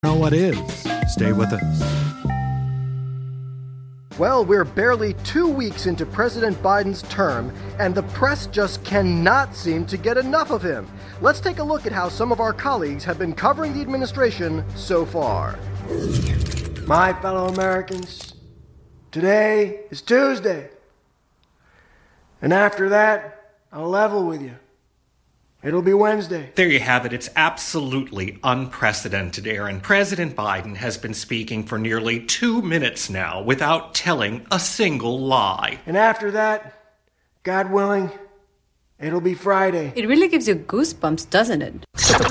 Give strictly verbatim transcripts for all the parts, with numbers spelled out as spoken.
Know what is. Stay with us. Well, we're barely two weeks into President Biden's term, and the press just cannot seem to get enough of him. Let's take a look at how some of our colleagues have been covering the administration so far. My fellow Americans, today is Tuesday. And after that, I'll level with you. It'll be Wednesday. There you have it. It's absolutely unprecedented, Aaron. President Biden has been speaking for nearly two minutes now without telling a single lie. And after that, God willing, it'll be Friday. It really gives you goosebumps, doesn't it?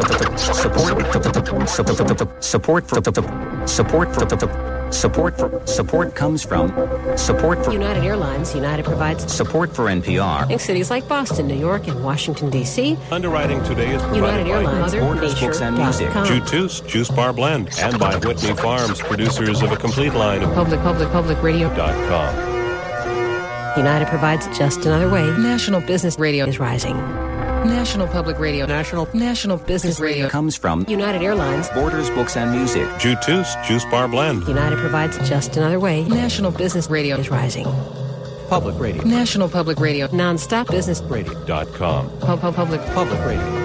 Support, support for, support for, support for, support comes from, support for United Airlines. United provides support for N P R in cities like Boston, New York, and Washington, D C Underwriting today is provided United by Airlines, Borders, Books, and Music, Juice, Juice Bar Blend, and by Whitney Farms, producers of a complete line of Public, Public, Public Radio dot com. United provides just another way. National Business Radio is rising. National Public Radio. National National Business Radio comes from United Airlines. Borders, Books, and Music, Juice, Juice Bar Blend. United provides just another way. National Business Radio is rising. Public Radio, National Public Radio. Non-stop business Radio dot com. Pub, pub, public Public Radio.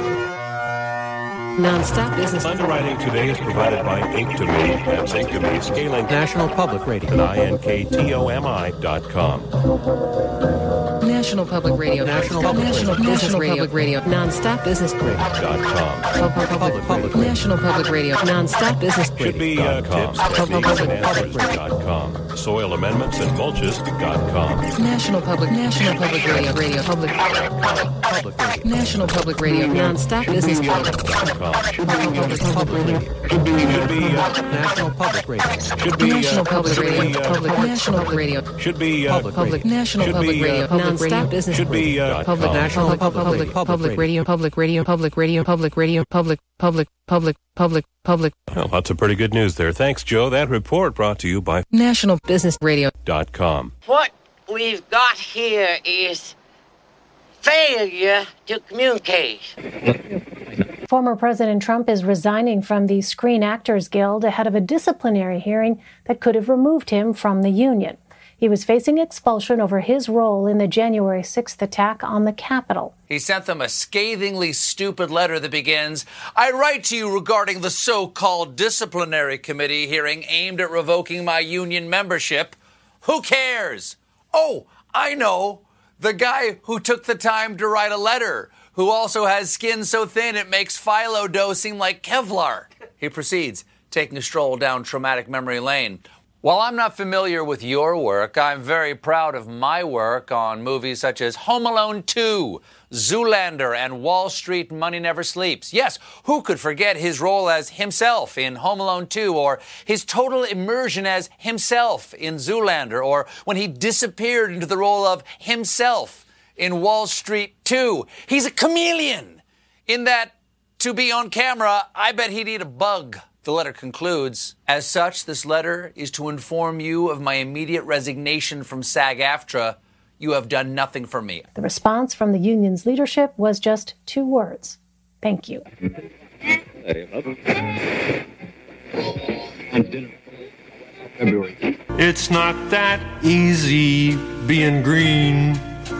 Non-stop business. Underwriting today is provided by Inktomi. That's Inktomi Scaling. National Public Radio, And I N K T O M I dot com. National Public Radio. National Public National Radio. Business Radio. Public Radio. Non-stop business radio. Dot com. Pub, pub, public, Public public, National Public Radio. Non-stop business Should be uh, radio. tips at Public, public, public radio. dot com. Soil amendments and mulches dot com. National Public, National Public Radio, Radio Public, Public Radio, National Public Radio, non-stop business radio. Public, Public Radio, Should be uh, National Public Radio, should be National uh, Public should Radio, be, uh, Public, National Public Radio, should be uh, Public Public, National Should Public be, uh, Radio, Public non-stop business should be uh, Public, National Public, Public Radio, Public Radio, Public Radio, Public Radio, Public, Public, Public, Public, Public. Well, lots of pretty good news there. Thanks, Joe. That report brought to you by National Business Radio. dot com. What we've got here is failure to communicate. Former President Trump is resigning from the Screen Actors Guild ahead of a disciplinary hearing that could have removed him from the union. He was facing expulsion over his role in the January sixth attack on the Capitol. He sent them a scathingly stupid letter that begins, I write to you regarding the so-called disciplinary committee hearing aimed at revoking my union membership. Who cares? Oh, I know. The guy who took the time to write a letter, who also has skin so thin it makes phyllo dough seem like Kevlar. He proceeds, taking a stroll down traumatic memory lane. While I'm not familiar with your work, I'm very proud of my work on movies such as Home Alone two, Zoolander, and Wall Street Money Never Sleeps. Yes, who could forget his role as himself in Home Alone two, or his total immersion as himself in Zoolander, or when he disappeared into the role of himself in Wall Street two. He's a chameleon. In that, to be on camera, I bet he'd eat a bug. The letter concludes, as such, this letter is to inform you of my immediate resignation from SAG-AFTRA. You have done nothing for me. The response from the union's leadership was just two words. Thank you. It's not that easy being green.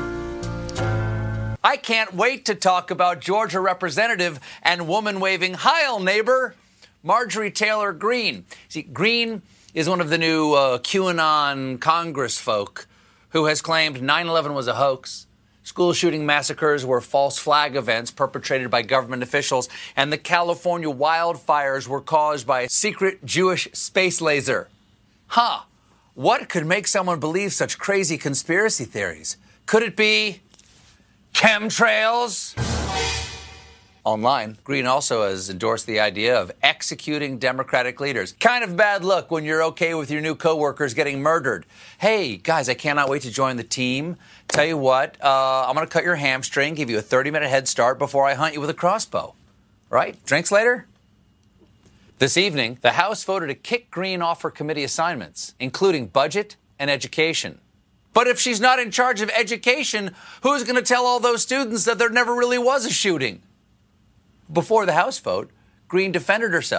I can't wait to talk about Georgia Representative and woman-waving Heil neighbor, Marjorie Taylor Greene. See, Greene is one of the new uh, QAnon Congress folk who has claimed nine eleven was a hoax, school shooting massacres were false flag events perpetrated by government officials, and the California wildfires were caused by a secret Jewish space laser. Huh. What could make someone believe such crazy conspiracy theories? Could it be chemtrails? Online, Greene also has endorsed the idea of executing Democratic leaders. Kind of bad luck when you're okay with your new coworkers getting murdered. Hey, guys, I cannot wait to join the team. Tell you what, uh, I'm going to cut your hamstring, give you a thirty-minute head start before I hunt you with a crossbow. Right? Drinks later? This evening, the House voted to kick Greene off her committee assignments, including budget and education. But if she's not in charge of education, who's going to tell all those students that there never really was a shooting? Before the House vote, Greene defended herself,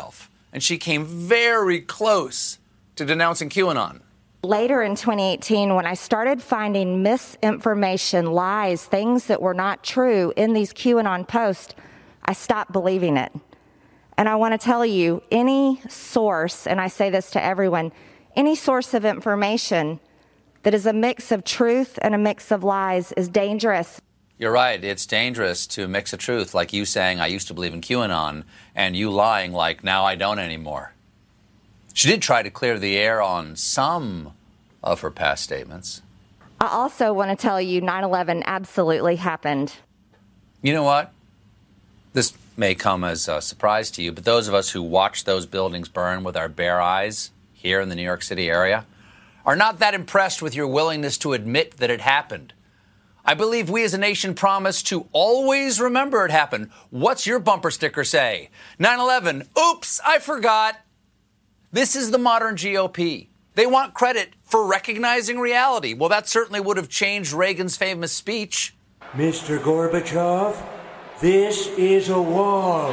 and she came very close to denouncing QAnon. Later in twenty eighteen, when I started finding misinformation, lies, things that were not true in these QAnon posts, I stopped believing it. And I want to tell you, any source, and I say this to everyone, any source of information that is a mix of truth and a mix of lies is dangerous. You're right. It's dangerous to mix a truth, like you saying, I used to believe in QAnon, and you lying like, now I don't anymore. She did try to clear the air on some of her past statements. I also want to tell you nine eleven absolutely happened. You know what? This may come as a surprise to you, but those of us who watched those buildings burn with our bare eyes here in the New York City area are not that impressed with your willingness to admit that it happened. I believe we as a nation promise to always remember it happened. What's your bumper sticker say? nine eleven, oops, I forgot. This is the modern G O P. They want credit for recognizing reality. Well, that certainly would have changed Reagan's famous speech. Mister Gorbachev, this is a wall.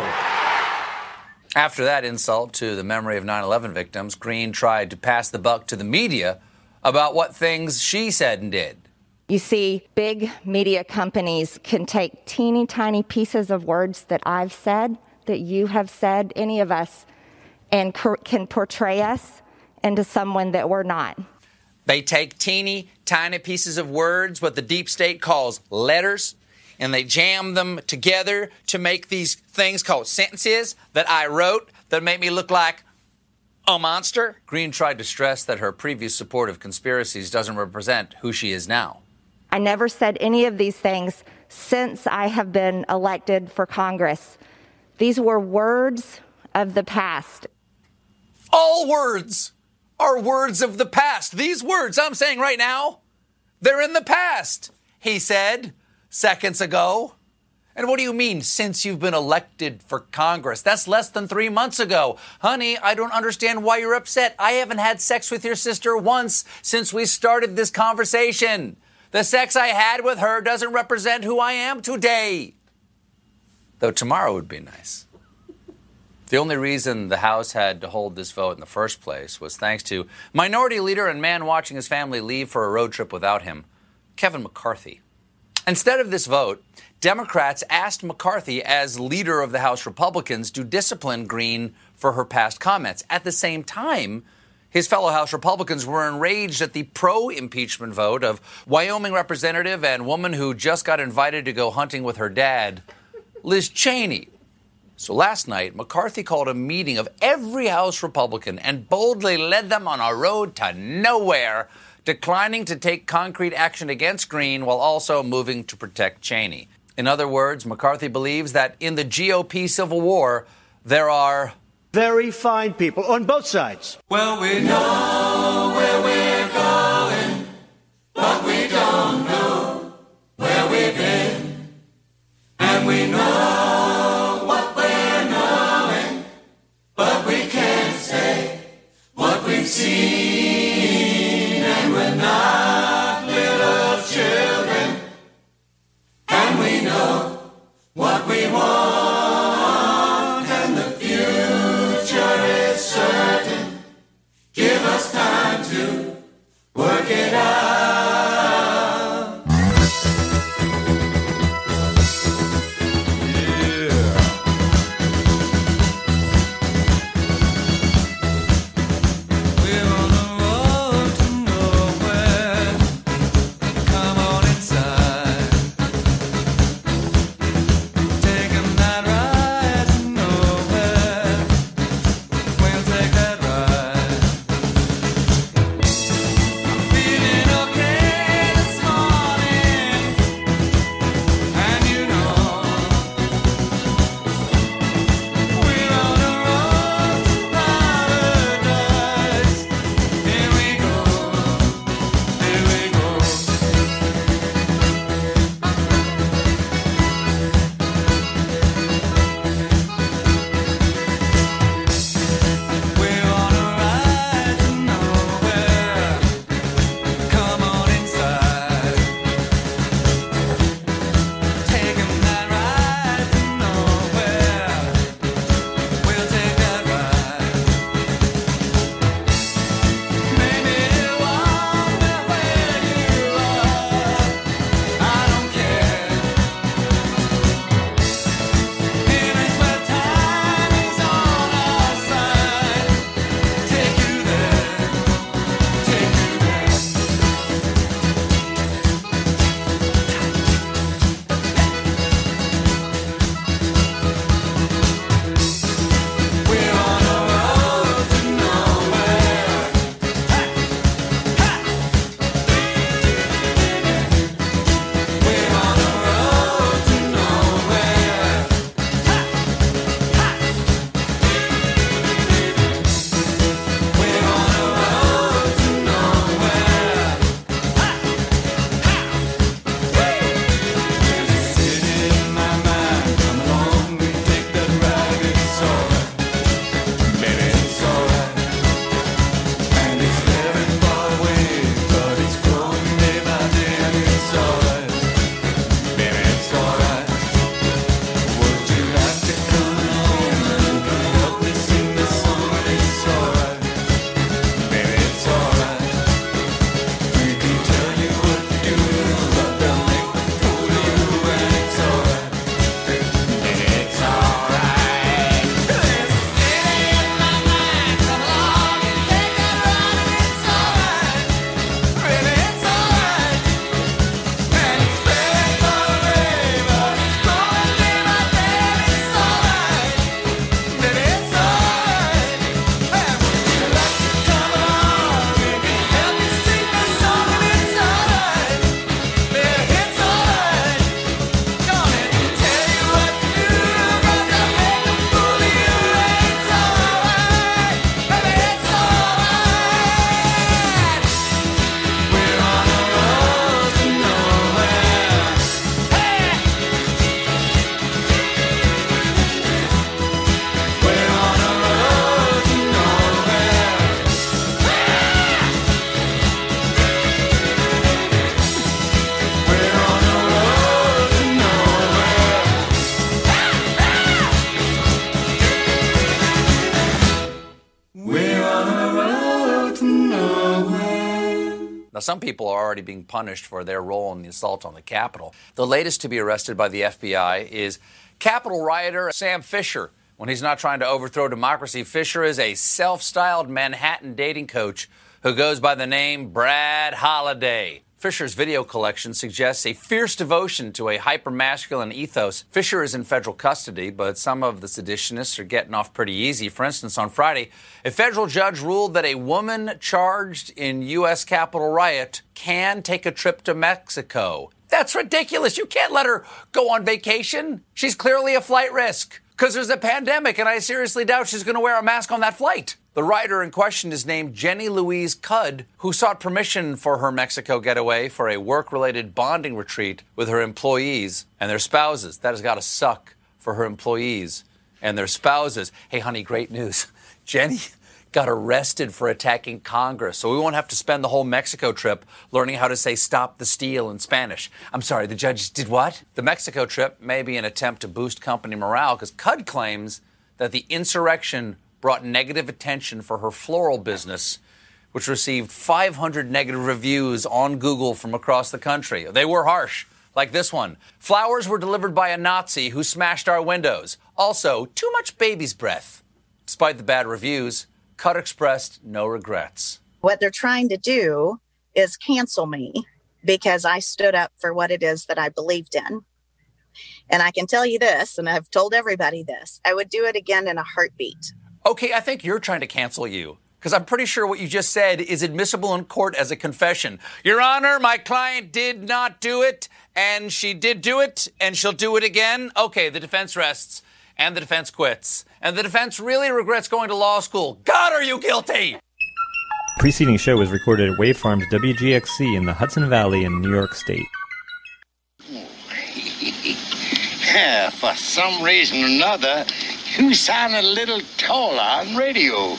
After that insult to the memory of nine eleven victims, Greene tried to pass the buck to the media about what things she said and did. You see, big media companies can take teeny tiny pieces of words that I've said, that you have said, any of us, and can portray us into someone that we're not. They take teeny, tiny pieces of words, what the deep state calls letters, and they jam them together to make these things called sentences that I wrote that make me look like a monster. Greene tried to stress that her previous support of conspiracies doesn't represent who she is now. I never said any of these things since I have been elected for Congress. These were words of the past. All words are words of the past. These words I'm saying right now, they're in the past, he said seconds ago. And what do you mean, since you've been elected for Congress? That's less than three months ago. Honey, I don't understand why you're upset. I haven't had sex with your sister once since we started this conversation. The sex I had with her doesn't represent who I am today. Though tomorrow would be nice. The only reason the House had to hold this vote in the first place was thanks to Minority Leader and man watching his family leave for a road trip without him, Kevin McCarthy. Instead of this vote, Democrats asked McCarthy, as leader of the House Republicans, to discipline Greene for her past comments. At the same time, his fellow House Republicans were enraged at the pro-impeachment vote of Wyoming representative and woman who just got invited to go hunting with her dad, Liz Cheney. So last night, McCarthy called a meeting of every House Republican and boldly led them on a road to nowhere, declining to take concrete action against Greene while also moving to protect Cheney. In other words, McCarthy believes that in the G O P Civil War, there are very fine people on both sides. Well, we know where we're going, but we don't know where we've been. And we know what we're knowing, but we can't say what we've seen. And we're not little children, and we know what we want, and the future is certain. Give us time to work it out. Yeah. We're Now, some people are already being punished for their role in the assault on the Capitol. The latest to be arrested by the F B I is Capitol rioter Sam Fisher. When he's not trying to overthrow democracy, Fisher is a self-styled Manhattan dating coach who goes by the name Brad Holiday. Fisher's video collection suggests a fierce devotion to a hyper-masculine ethos. Fisher is in federal custody, but some of the seditionists are getting off pretty easy. For instance, on Friday, a federal judge ruled that a woman charged in U S Capitol riot can take a trip to Mexico. That's ridiculous. You can't let her go on vacation. She's clearly a flight risk because there's a pandemic, and I seriously doubt she's going to wear a mask on that flight. The writer in question is named Jenny Louise Cudd, who sought permission for her Mexico getaway for a work-related bonding retreat with her employees and their spouses. That has got to suck for her employees and their spouses. Hey, honey, great news. Jenny got arrested for attacking Congress, so we won't have to spend the whole Mexico trip learning how to say stop the steal in Spanish. I'm sorry, the judge did what? The Mexico trip may be an attempt to boost company morale because Cudd claims that the insurrection brought negative attention for her floral business, which received five hundred negative reviews on Google from across the country. They were harsh, like this one. Flowers were delivered by a Nazi who smashed our windows. Also, too much baby's breath. Despite the bad reviews, Cudd expressed no regrets. What they're trying to do is cancel me because I stood up for what it is that I believed in. And I can tell you this, and I've told everybody this, I would do it again in a heartbeat. Okay, I think you're trying to cancel you, because I'm pretty sure what you just said is admissible in court as a confession. Your Honor, my client did not do it, and she did do it, and she'll do it again. Okay, the defense rests, and the defense quits. And the defense really regrets going to law school. God, are you guilty? Preceding show was recorded at Wave Farms W G X C in the Hudson Valley in New York State. Yeah, for some reason or another, you sound a little taller on radio.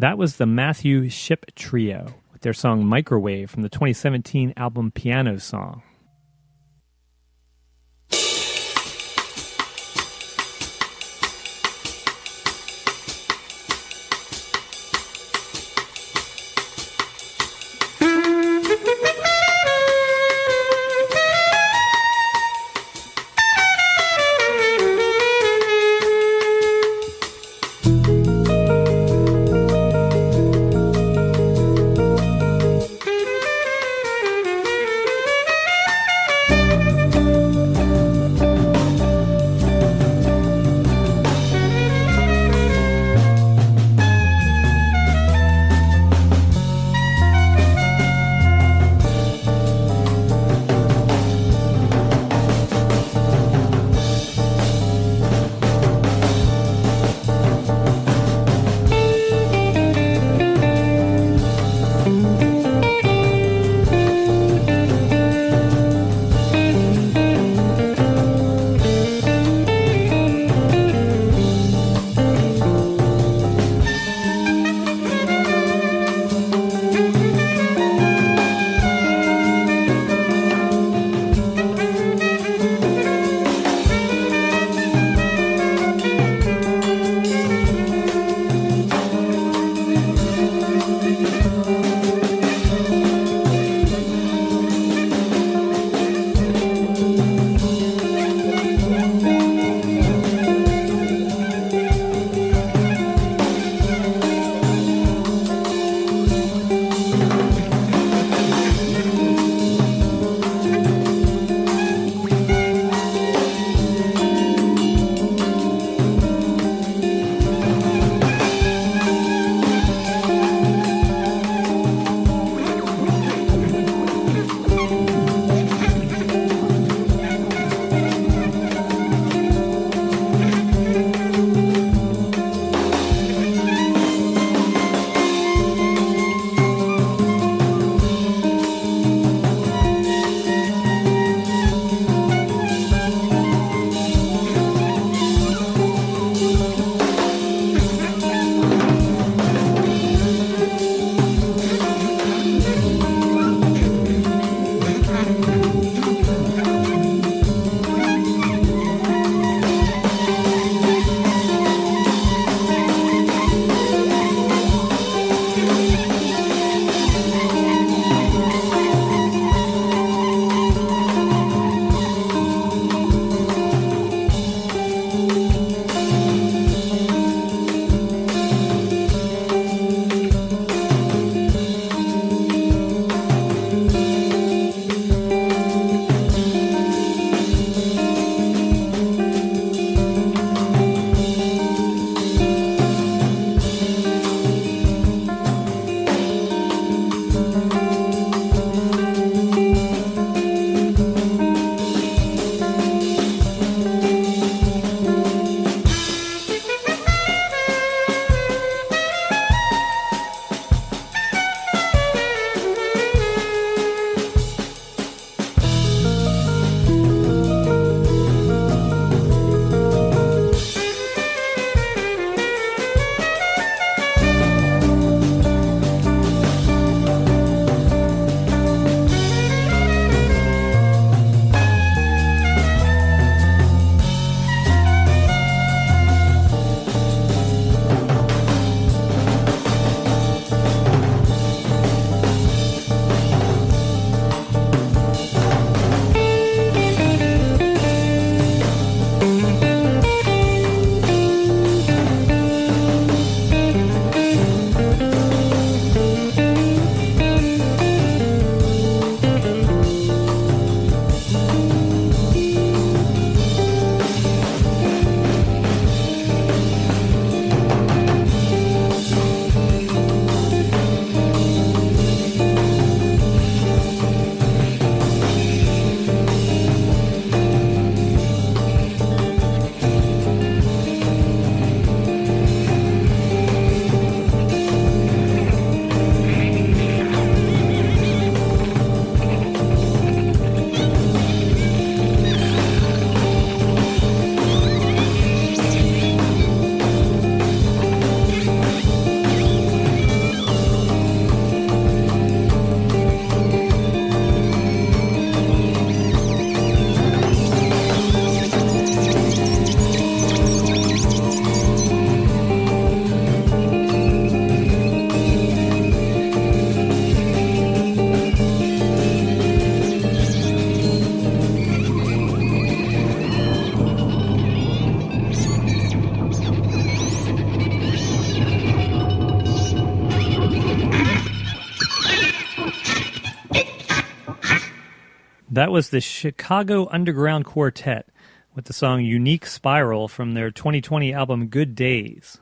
That was the Matthew Shipp Trio with their song Microwave from the twenty seventeen album Piano Song. That was the Chicago Underground Quartet with the song Unique Spiral from their twenty twenty album Good Days.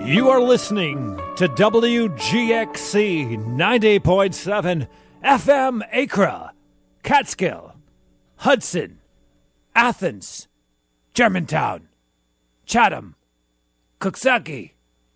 You are listening to W G X C ninety point seven F M Accra, Catskill, Hudson, Athens, Germantown, Chatham, Coxsackie.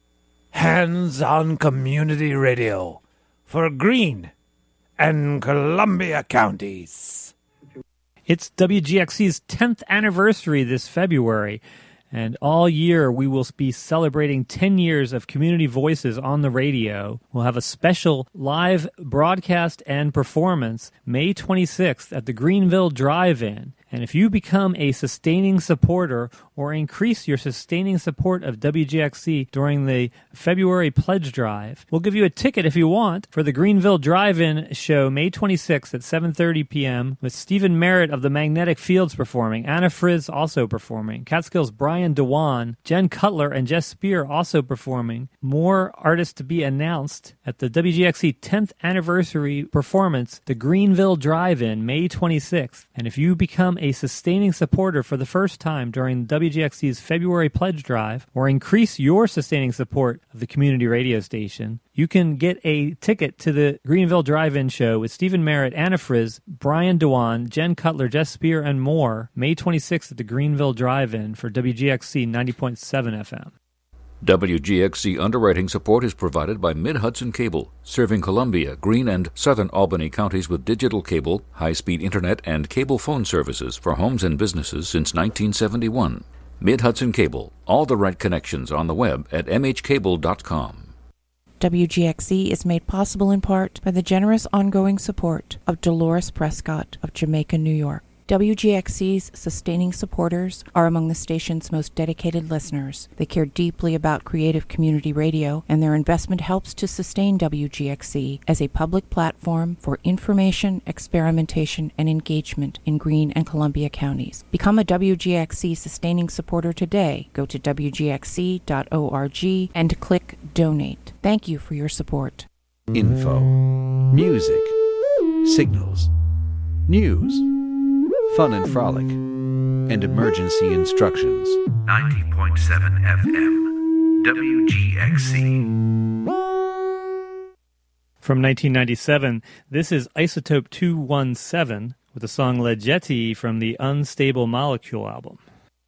Hands-on community radio for Greene and Columbia counties. It's W G X C's tenth anniversary this February, and all year we will be celebrating ten years of community voices on the radio. We'll have a special live broadcast and performance May twenty-sixth at the Greenville Drive-In. And if you become a sustaining supporter or increase your sustaining support of W G X C during the February pledge drive, we'll give you a ticket if you want for the Greenville Drive-In show May twenty-sixth at seven thirty p.m. with Stephen Merritt of the Magnetic Fields performing, Anna Frizz also performing, Catskill's Brian Dewan, Jen Cutler, and Jess Spear also performing. More artists to be announced at the W G X C tenth anniversary performance, the Greenville Drive-In May twenty-sixth. And if you become a sustaining supporter for the first time during W G X C's February pledge drive, or increase your sustaining support of the community radio station, you can get a ticket to the Greenville Drive-In show with Stephen Merritt, Anna Frizz, Brian Dewan, Jen Cutler, Jess Spear, and more May twenty-sixth at the Greenville Drive-In for W G X C ninety point seven F M. W G X C underwriting support is provided by Mid-Hudson Cable, serving Columbia, Greene, and southern Albany counties with digital cable, high-speed internet, and cable phone services for homes and businesses since nineteen seventy-one. Mid-Hudson Cable, all the right connections on the web at m h cable dot com. W G X C is made possible in part by the generous ongoing support of Dolores Prescott of Jamaica, New York. W G X C's sustaining supporters are among the station's most dedicated listeners. They care deeply about creative community radio, and their investment helps to sustain W G X C as a public platform for information, experimentation, and engagement in Greene and Columbia counties. Become a W G X C sustaining supporter today. Go to w g x c dot org and click Donate. Thank you for your support. Info, music, signals, news, fun and frolic, and emergency instructions. ninety point seven F M, W G X C. From nineteen ninety-seven, this is Isotope two one seven with the song Leggetti from the Unstable Molecule album.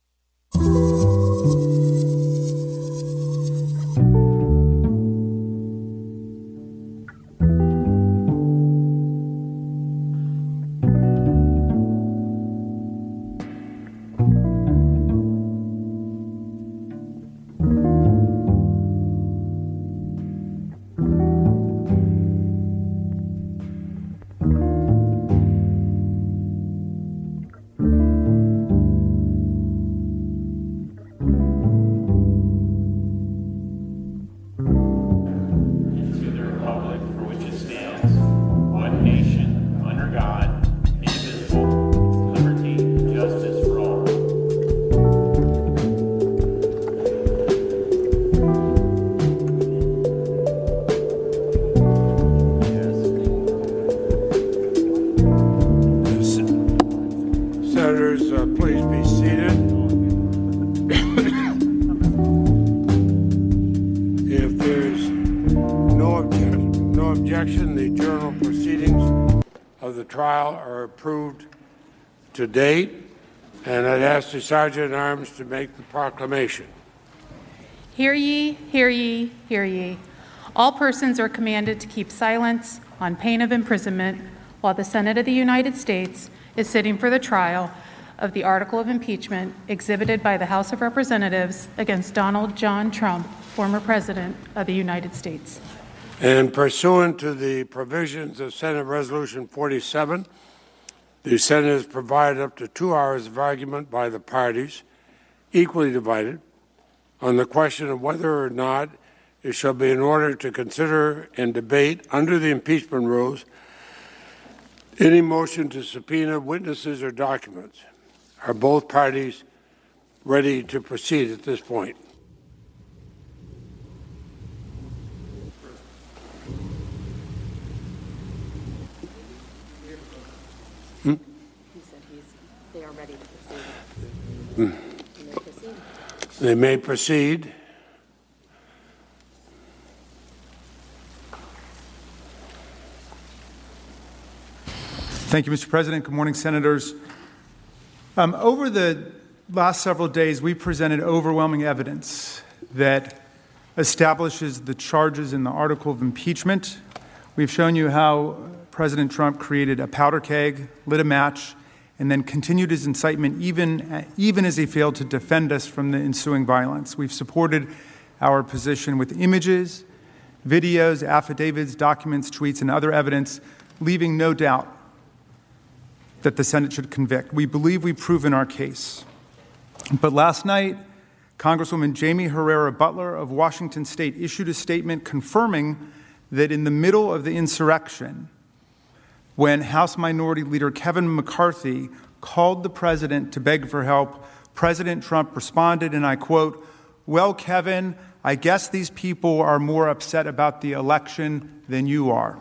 To date, and I'd ask the Sergeant at Arms to make the proclamation. Hear ye, hear ye, hear ye. All persons are commanded to keep silence on pain of imprisonment while the Senate of the United States is sitting for the trial of the article of impeachment exhibited by the House of Representatives against Donald John Trump, former President of the United States. And pursuant to the provisions of Senate Resolution forty-seven, the Senate has provided up to two hours of argument by the parties, equally divided, on the question of whether or not it shall be in order to consider and debate under the impeachment rules any motion to subpoena witnesses or documents. Are both parties ready to proceed at this point? Hmm? He said he's, they are ready to proceed. Hmm. They may proceed. They may proceed. Thank you, Mister President. Good morning, Senators. Um, over the last several days, we presented overwhelming evidence that establishes the charges in the article of impeachment. We've shown you how President Trump created a powder keg, lit a match, and then continued his incitement even, even as he failed to defend us from the ensuing violence. We've supported our position with images, videos, affidavits, documents, tweets, and other evidence, leaving no doubt that the Senate should convict. We believe we've proven our case. But last night, Congresswoman Jamie Herrera Butler of Washington State issued a statement confirming that in the middle of the insurrection, when House Minority Leader Kevin McCarthy called the president to beg for help, President Trump responded, and I quote, "Well, Kevin, I guess these people are more upset about the election than you are."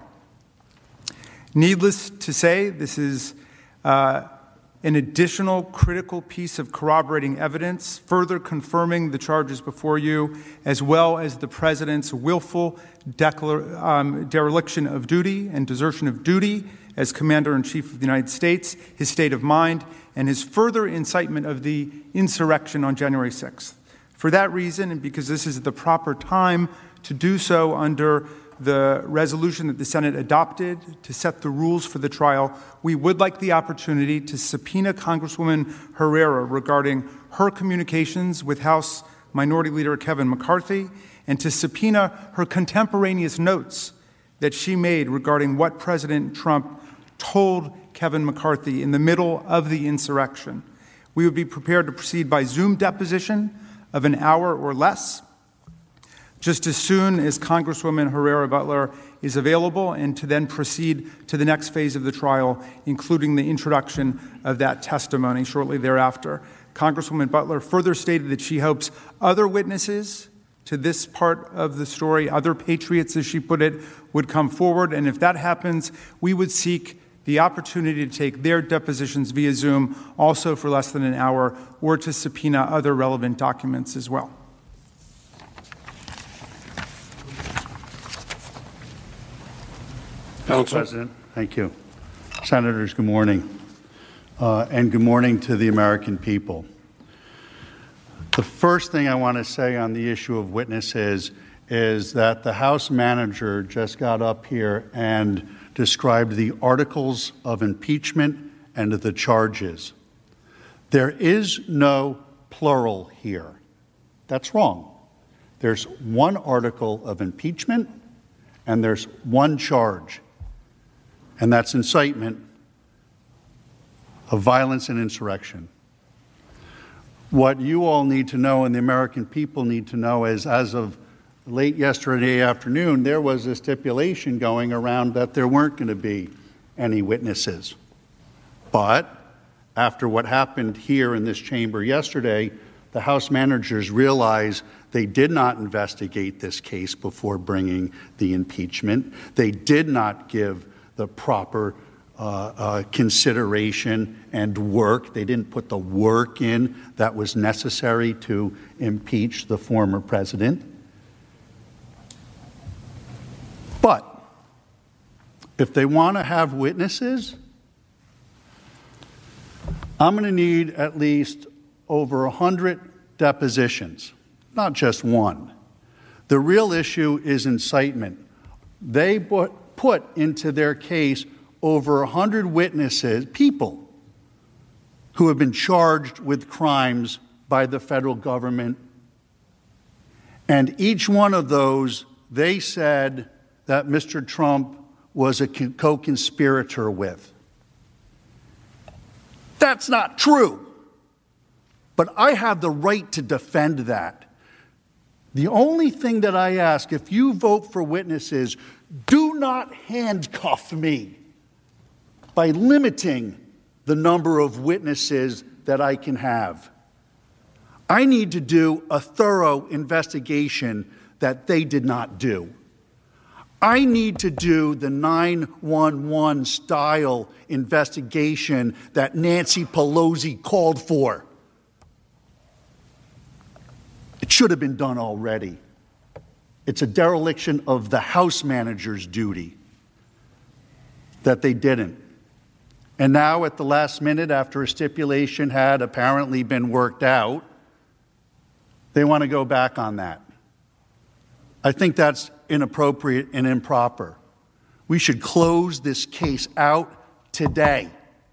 Needless to say, this is uh, an additional critical piece of corroborating evidence, further confirming the charges before you, as well as the president's willful declar- um, dereliction of duty and desertion of duty as Commander-in-Chief of the United States, his state of mind, and his further incitement of the insurrection on January sixth. For that reason, and because this is the proper time to do so under the resolution that the Senate adopted to set the rules for the trial, we would like the opportunity to subpoena Congresswoman Herrera regarding her communications with House Minority Leader Kevin McCarthy, and to subpoena her contemporaneous notes that she made regarding what President Trump told Kevin McCarthy in the middle of the insurrection. We would be prepared to proceed by Zoom deposition of an hour or less, just as soon as Congresswoman Herrera Butler is available, and to then proceed to the next phase of the trial, including the introduction of that testimony shortly thereafter. Congresswoman Butler further stated that she hopes other witnesses to this part of the story, other patriots, as she put it, would come forward, and if that happens, we would seek the opportunity to take their depositions via Zoom, also for less than an hour, or to subpoena other relevant documents as well. Mister President, thank you. Senators, good morning. Uh, and good morning to the American people. The first thing I want to say on the issue of witnesses is that the House manager just got up here and described the articles of impeachment and the charges. There is no plural here. That's wrong. There's one article of impeachment and there's one charge, and that's incitement of violence and insurrection. What you all need to know and the American people need to know is, as of late yesterday afternoon, there was a stipulation going around that there weren't going to be any witnesses. But after what happened here in this chamber yesterday, the House managers realized they did not investigate this case before bringing the impeachment. They did not give the proper uh, uh, consideration and work. They didn't put the work in that was necessary to impeach the former president. But if they want to have witnesses, I'm going to need at least over one hundred depositions, not just one. The real issue is incitement. They put, put into their case over one hundred witnesses, people who have been charged with crimes by the federal government. And each one of those, they said that Mister Trump was a co-conspirator with. That's not true. But I have the right to defend that. The only thing that I ask, if you vote for witnesses, do not handcuff me by limiting the number of witnesses that I can have. I need to do a thorough investigation that they did not do. I need to do the nine one one style investigation that Nancy Pelosi called for. It should have been done already. It's a dereliction of the House manager's duty that they didn't. And now at the last minute, after a stipulation had apparently been worked out, they want to go back on that. I think that's inappropriate and improper. We should close this case out today.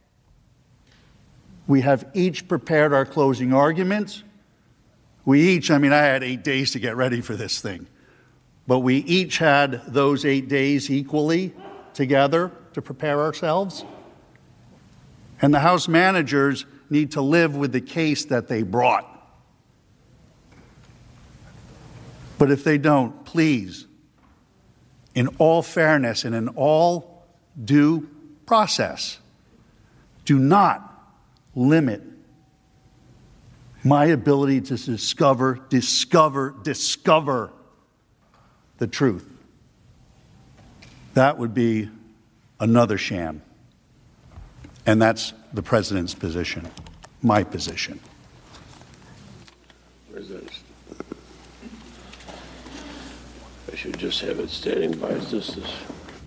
We have each prepared our closing arguments. We each, I mean, I had eight days to get ready for this thing, but we each had those eight days equally together to prepare ourselves. And the House managers need to live with the case that they brought. But if they don't, please, in all fairness and in all due process, do not limit my ability to discover, discover, discover the truth. That would be another sham. And that's the president's position, my position. President, I should just have it standing by as this is.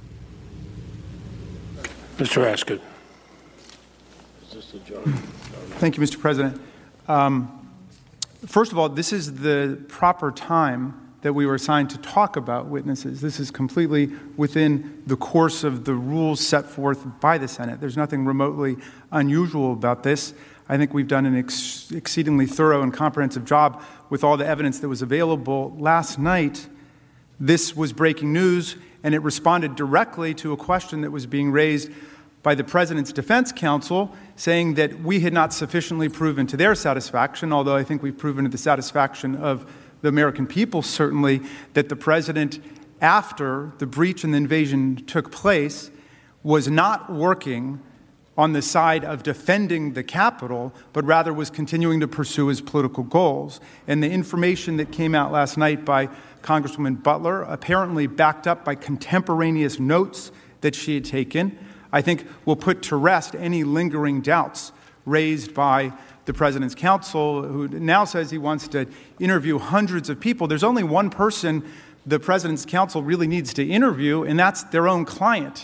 Mister Askin. Is this the John? Thank you, Mister President. Um, first of all, this is the proper time that we were assigned to talk about witnesses. This is completely within the course of the rules set forth by the Senate. There's nothing remotely unusual about this. I think we've done an ex- exceedingly thorough and comprehensive job with all the evidence that was available. Last night, this was breaking news, and it responded directly to a question that was being raised by the President's defense counsel, saying that we had not sufficiently proven to their satisfaction, although I think we've proven to the satisfaction of the American people, certainly, that the President, after the breach and the invasion took place, was not working on the side of defending the Capitol, but rather was continuing to pursue his political goals. And the information that came out last night by Congresswoman Butler, apparently backed up by contemporaneous notes that she had taken, I think will put to rest any lingering doubts raised by the President's counsel, who now says he wants to interview hundreds of people. There's only one person the President's counsel really needs to interview, and that's their own client.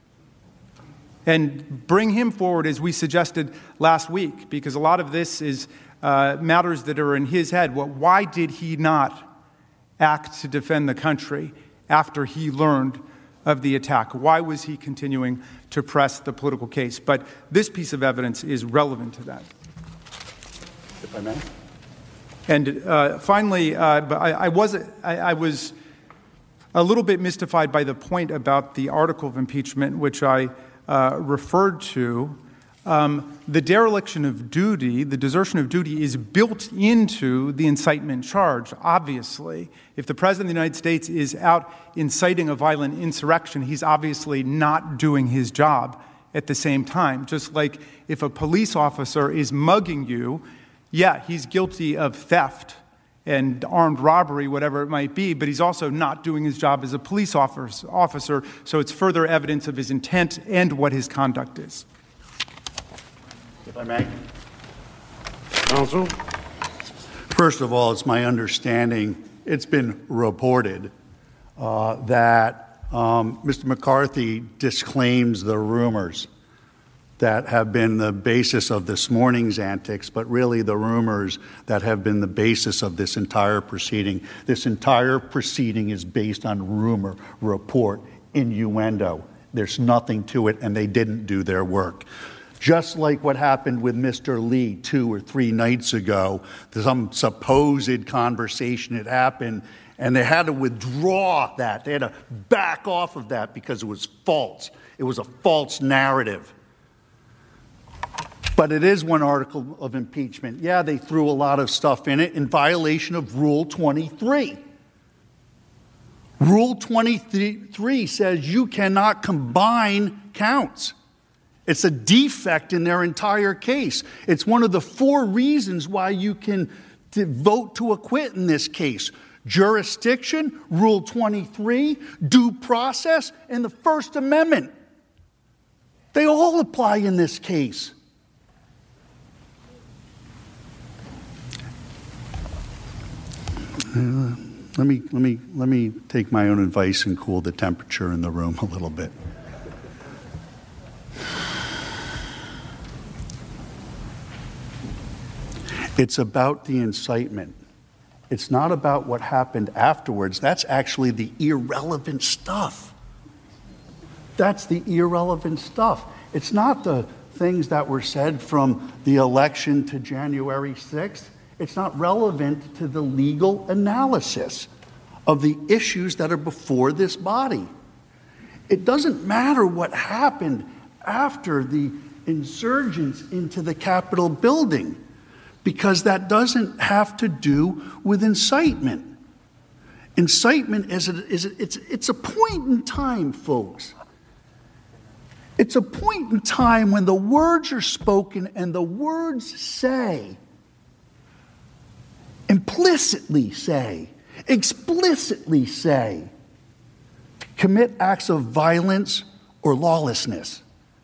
And bring him forward, as we suggested last week, because a lot of this is uh, matters that are in his head. Well, why did he not act to defend the country after he learned of the attack? Why was he continuing to press the political case? But this piece of evidence is relevant to that. If I may. And uh, finally, uh, but I, I was I, I was a little bit mystified by the point about the article of impeachment, which I uh, referred to. Um, the dereliction of duty, the desertion of duty, is built into the incitement charge, obviously. If the President of the United States is out inciting a violent insurrection, he's obviously not doing his job at the same time. Just like if a police officer is mugging you, yeah, he's guilty of theft and armed robbery, whatever it might be, but he's also not doing his job as a police officer, so it's further evidence of his intent and what his conduct is. If I may. Counsel? First of all, it's my understanding, it's been reported uh, that um, Mister McCarthy disclaims the rumors that have been the basis of this morning's antics, but really the rumors that have been the basis of this entire proceeding. This entire proceeding is based on rumor, report, innuendo. There's nothing to it, and they didn't do their work. Just like what happened with Mister Lee two or three nights ago, some supposed conversation had happened, and they had to withdraw that. They had to back off of that because it was false. It was a false narrative. But it is one article of impeachment. Yeah, they threw a lot of stuff in it in violation of Rule twenty-three. Rule twenty-three says you cannot combine counts. It's a defect in their entire case. It's one of the four reasons why you can vote to acquit in this case. Jurisdiction, Rule twenty-three, due process, and the First Amendment. They all apply in this case. Uh, let me let me let me take my own advice and cool the temperature in the room a little bit. It's about the incitement. It's not about what happened afterwards. That's actually the irrelevant stuff. That's the irrelevant stuff. It's not the things that were said from the election to January sixth. It's not relevant to the legal analysis of the issues that are before this body. It doesn't matter what happened after the insurgents into the Capitol building, because that doesn't have to do with incitement. Incitement is a, is a, it's, it's a point in time, folks. It's a point in time when the words are spoken and the words say, implicitly say, explicitly say, commit acts of violence or lawlessness.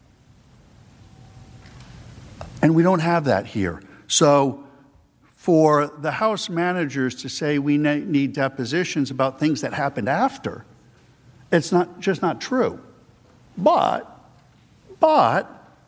And we don't have that here. So for the House managers to say we need depositions about things that happened after, it's not just not true. But, but,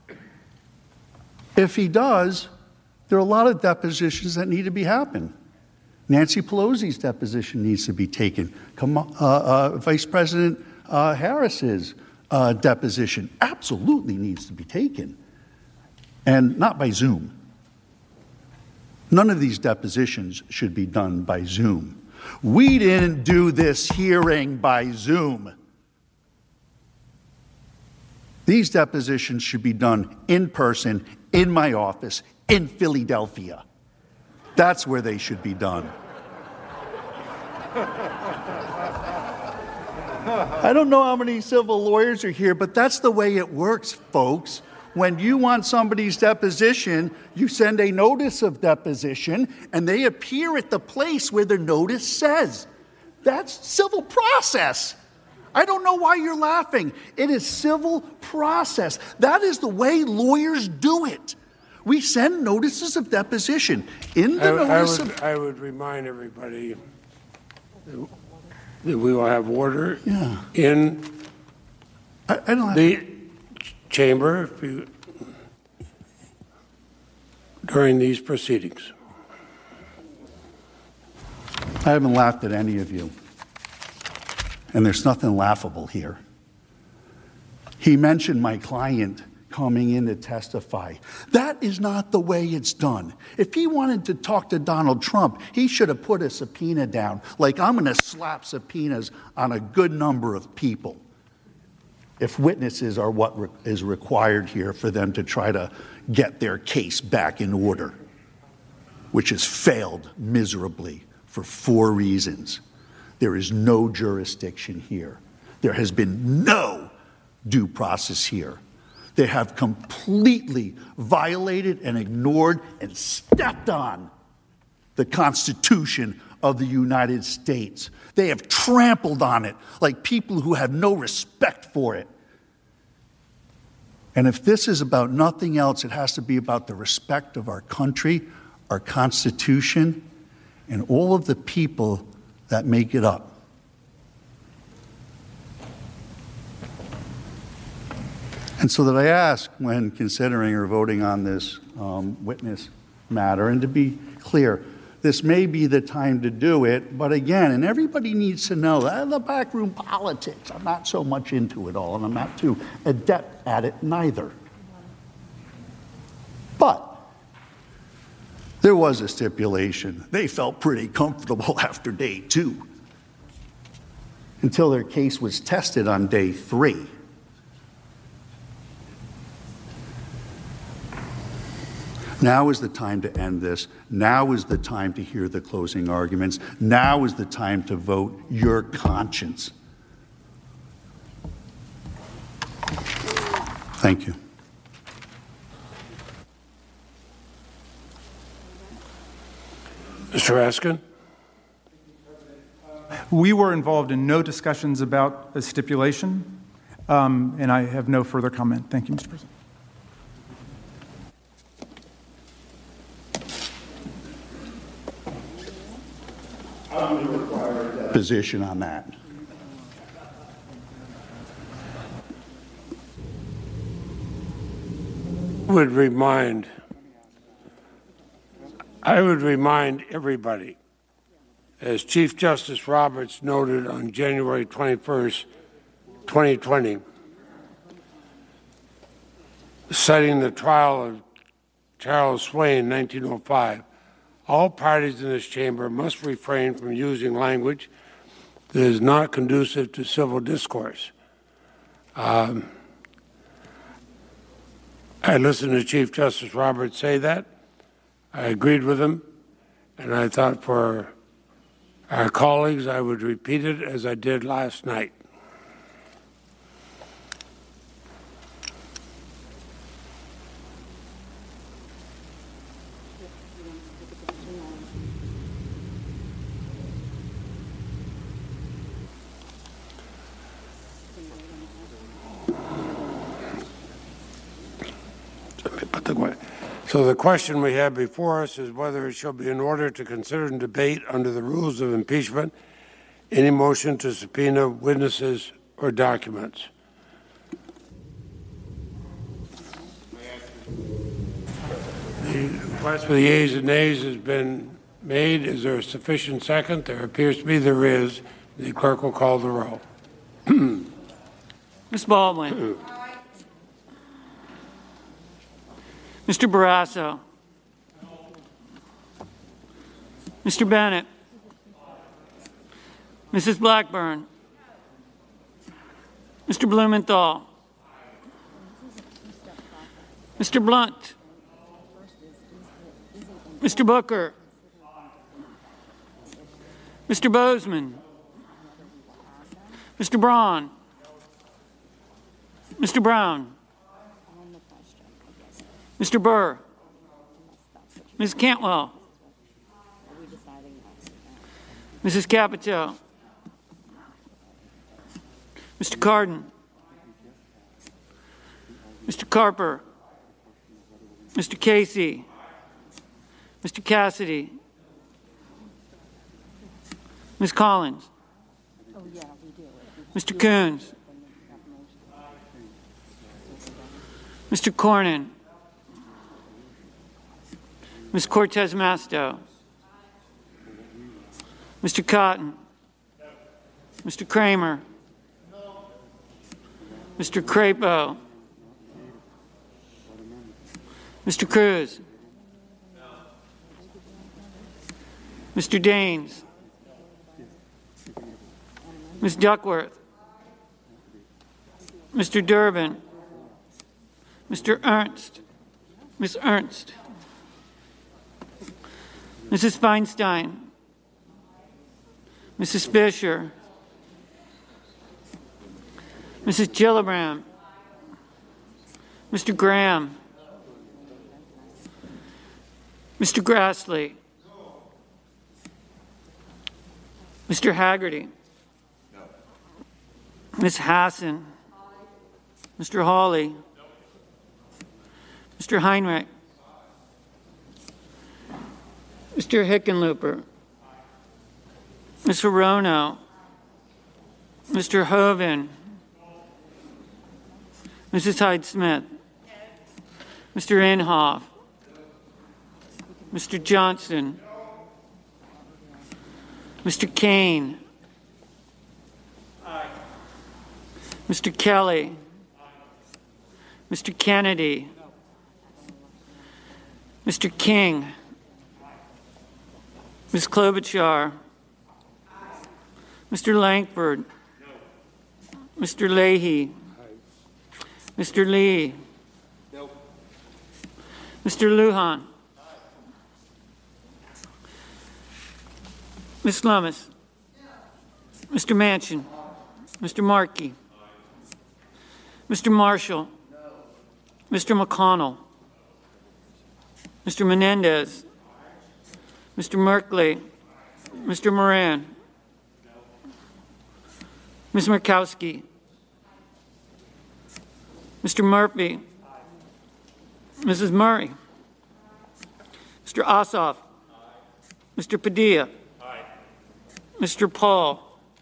if he does, there are a lot of depositions that need to be happening. Nancy Pelosi's deposition needs to be taken. Come on, uh, uh, Vice President uh, Harris's uh, deposition absolutely needs to be taken. And not by Zoom. None of these depositions should be done by Zoom. We didn't do this hearing by Zoom. These depositions should be done in person, in my office, in Philadelphia. That's where they should be done. I don't know how many civil lawyers are here, but that's the way it works, folks. When you want somebody's deposition, you send a notice of deposition, and they appear at the place where the notice says. That's civil process. I don't know why you're laughing. It is civil process. That is the way lawyers do it. We send notices of deposition. In the I, notice I would, of... I would remind everybody that we will have order yeah. in I, I don't have the chamber if you, during these proceedings. I haven't laughed at any of you. And there's nothing laughable here. He mentioned my client coming in to testify. That is not the way it's done. If he wanted to talk to Donald Trump, he should have put a subpoena down, like I'm going to slap subpoenas on a good number of people. If witnesses are what re- is required here for them to try to get their case back in order, which has failed miserably for four reasons. There is no jurisdiction here. There has been no due process here. They have completely violated and ignored and stepped on the Constitution of the United States. They have trampled on it like people who have no respect for it. And if this is about nothing else, it has to be about the respect of our country, our Constitution, and all of the people that make it up. And so that I ask, when considering or voting on this um, witness matter, and to be clear, this may be the time to do it, but again, and everybody needs to know that the backroom politics, I'm not so much into it all, and I'm not too adept at it neither. But there was a stipulation. They felt pretty comfortable after day two, until their case was tested on day three. Now is the time to end this. Now is the time to hear the closing arguments. Now is the time to vote your conscience. Thank you. Mister Raskin? We were involved in no discussions about a stipulation, um, and I have no further comment. Thank you, Mister President. Position on that. Would remind I would remind everybody, as Chief Justice Roberts noted on January twenty-first, twenty twenty, citing the trial of Charles Swain in nineteen oh five, all parties in this chamber must refrain from using language that is not conducive to civil discourse. Um, I listened to Chief Justice Roberts say that. I agreed with him, and I thought for our colleagues I would repeat it as I did last night. So the question we have before us is whether it shall be in order to consider and debate under the rules of impeachment any motion to subpoena witnesses or documents. The request for the yeas and nays has been made. Is there a sufficient second? There appears to be there is. The clerk will call the roll. Miz Baldwin. Mister Barrasso. Mister Bennett. Missus Blackburn. Mister Blumenthal. Mister Blunt. Mister Booker. Mister Bozeman. Mister Braun. Mister Brown. Mister Burr. Miz Cantwell. Missus Capito. Mister Cardin. Mister Carper. Mister Casey. Mister Cassidy. Miz Collins. Mister Coons. Mister Cornyn. Miz Cortez Masto. Mister Cotton. Mister Kramer. Mister Crapo. Mister Cruz. Mister Daines. Miz Duckworth. Mister Durbin. Mister Ernst. Miz Ernst. Missus Feinstein. Missus Fisher. Missus Gillibrand. Mister Graham. Mister Grassley. Mister Haggerty. Miz Hassan. Mister Hawley. Mister Heinrich. Mister Hickenlooper. Miz Hirono. Mister Hoven. Missus Hyde-Smith. Mister Inhofe. Mister Johnson. Mister Kane. Mister Kelly. Mister Kennedy. Mister King. Miz Klobuchar. Mister Langford. Mister Leahy. Mister Lee. Mister Lujan. Miz Lummis. Mister Manchin. Mister Markey. Mister Marshall. Mister McConnell. Mister Menendez. Mister Merkley. Mister Moran. Miz Murkowski. Mister Murphy. Missus Murray. Mister Ossoff. Mister Padilla. Mister Paul.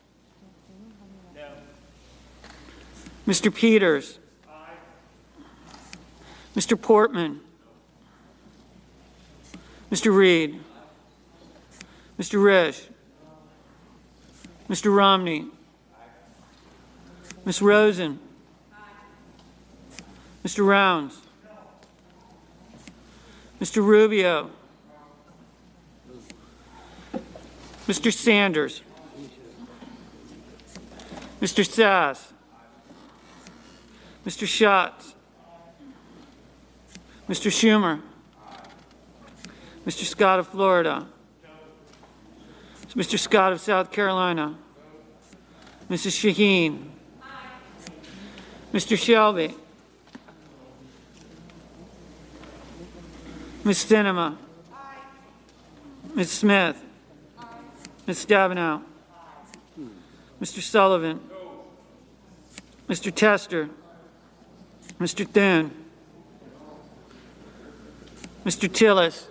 Mister Peters. Mister Portman. Mister Reed, Mister Risch, Mister Romney, Miz Rosen, Mister Rounds, Mister Rubio, Mister Sanders, Mister Sass, Mister Schatz, Mister Schumer, Mister Scott of Florida, Mister Scott of South Carolina, Missus Shaheen, Mister Shelby, Miz Sinema, Miz Smith, Miz Stabenow, Mister Sullivan, Mister Tester, Mister Thune, Mister Tillis,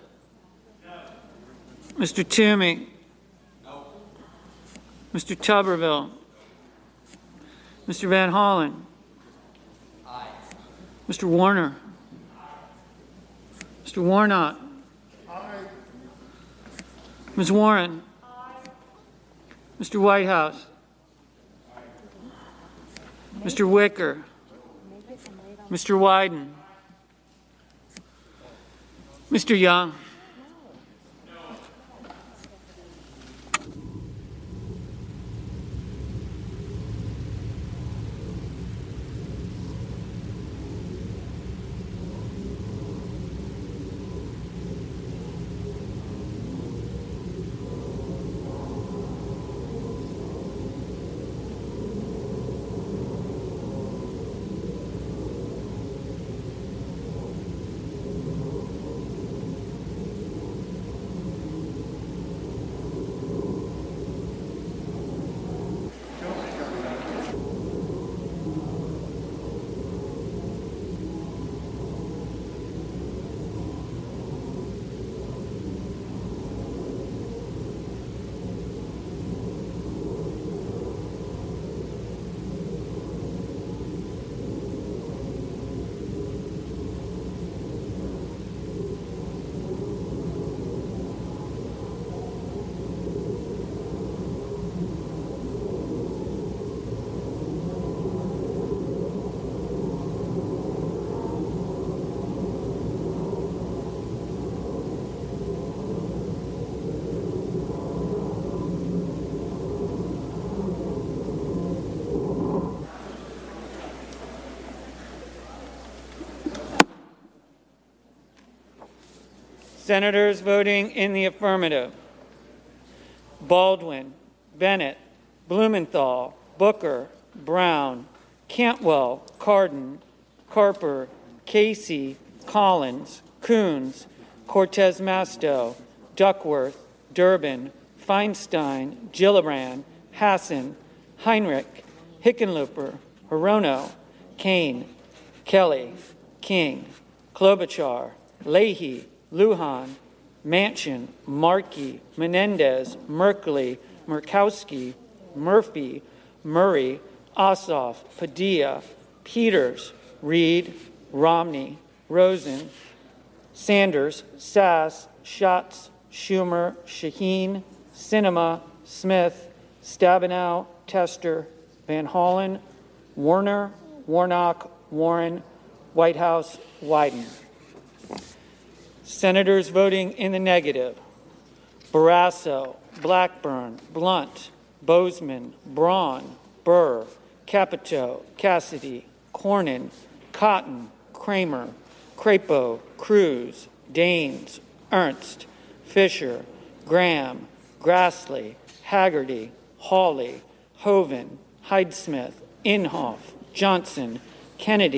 Mister Toomey, Mister Tuberville, Mister Van Hollen, Mister Warner, Mister Warnock, Miz Warren, Mister Whitehouse, Mister Wicker, Mister Wyden, Mister Young, Senators voting in the affirmative: Baldwin, Bennett, Blumenthal, Booker, Brown, Cantwell, Cardin, Carper, Casey, Collins, Coons, Cortez Masto, Duckworth, Durbin, Feinstein, Gillibrand, Hassan, Heinrich, Hickenlooper, Hirono, Kane, Kelly, King, Klobuchar, Leahy, Lujan, Manchin, Markey, Menendez, Merkley, Murkowski, Murphy, Murray, Ossoff, Padilla, Peters, Reed, Romney, Rosen, Sanders, Sass, Schatz, Schumer, Shaheen, Sinema, Smith, Stabenow, Tester, Van Hollen, Warner, Warnock, Warren, Whitehouse, Wyden. Senators voting in the negative: Barrasso, Blackburn, Blunt, Bozeman, Braun, Burr, Capito, Cassidy, Cornyn, Cotton, Kramer, Crapo, Cruz, Daines, Ernst, Fisher, Graham, Grassley, Haggerty, Hawley, Hoven, Hyde-Smith, Inhofe, Johnson, Kennedy,